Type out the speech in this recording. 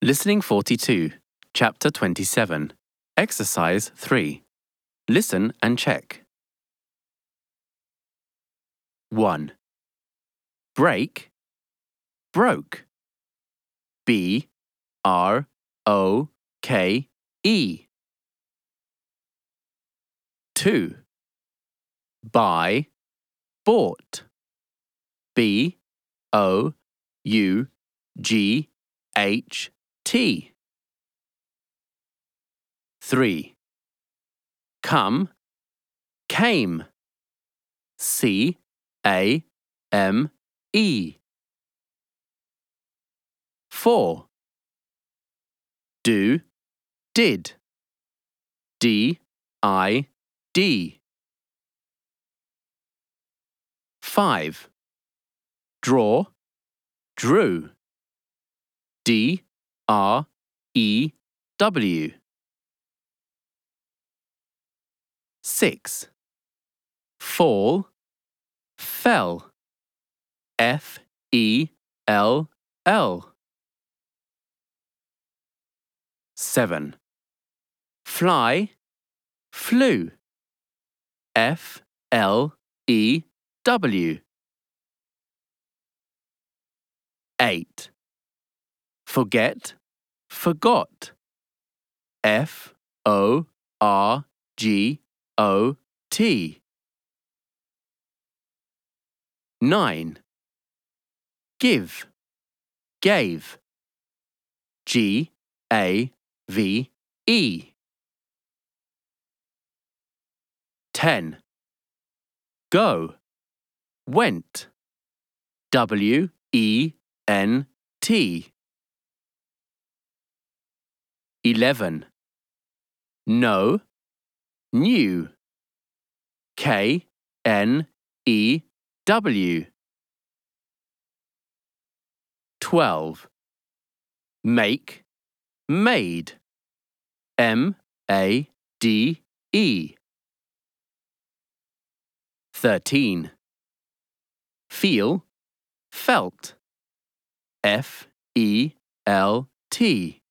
Listening 42, Chapter 27, Exercise 3. Listen and check. 1. Break, broke. B-R-O-K-E. 2. Buy, bought. B-O-U-G-H-T. 3. Come, came. C-A-M-E. 4. Do, did. D-I-D. 5. Draw, drew. D-R-E-W. 6. Fall, fell. F-E-L-L. 7. Fly, flew. F-L-E-W. 8. Forget, forgot. F-O-R-G-O-T. 9. Give, gave. G-A-V-E. 10. Go, went. W-E-N-T. 11. Know, knew. K-N-E-W. 12. Make, made. M-A-D-E. 13. Feel, felt. F-E-L-T.